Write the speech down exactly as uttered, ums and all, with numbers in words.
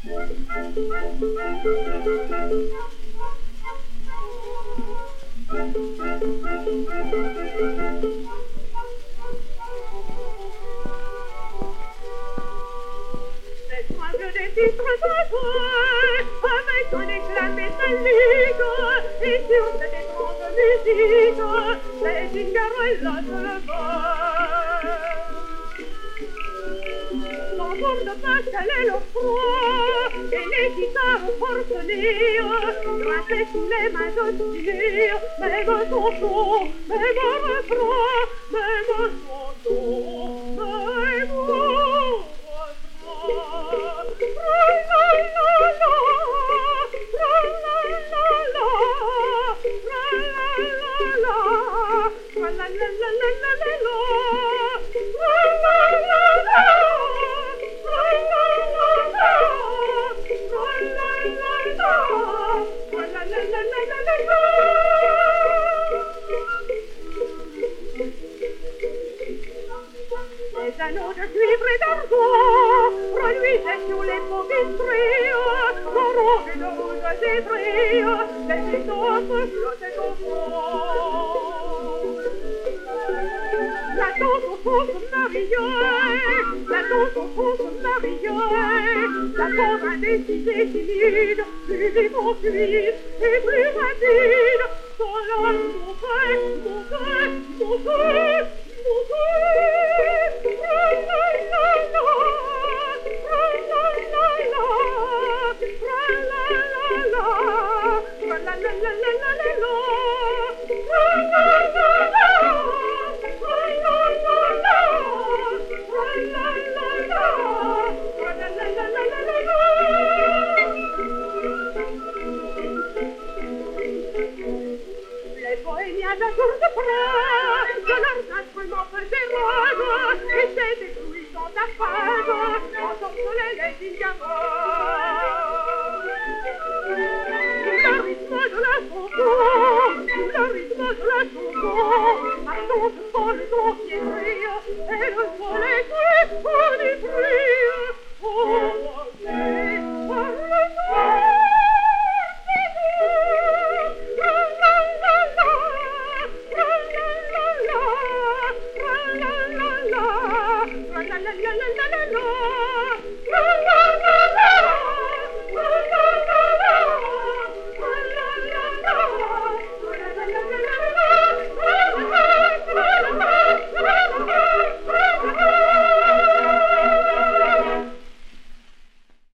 Des titres d'aveux, avec un éclat métallique, et sur cette étrange musique, les Zingarella se levèrent. L'entour de pastel et le froid, et les guitares forcenées, grinçaient sous les mains hostiles, même son son, même refrain, même son son, même refrain. Les anneaux de cuivre et d'argent reluisaient sur les peaux vitrées, orange et de rouge zébrés, les étoffes flottaient au fond. La danse au fond se mariait, la danse au fond se mariait, la bande indécisée timide, plus vite en cuisse et plus rapide, dans la montée, montée, montée, les bohémiens d'un jour de près, de leurs instruments faisaient rage, et c'était éblouissant d'affaires, ensorcelaient les Zingarella. Le rythme de la chanson, le rythme de la chanson, marchons devant le dentier brille, et le soleil fait du bruit. Oh,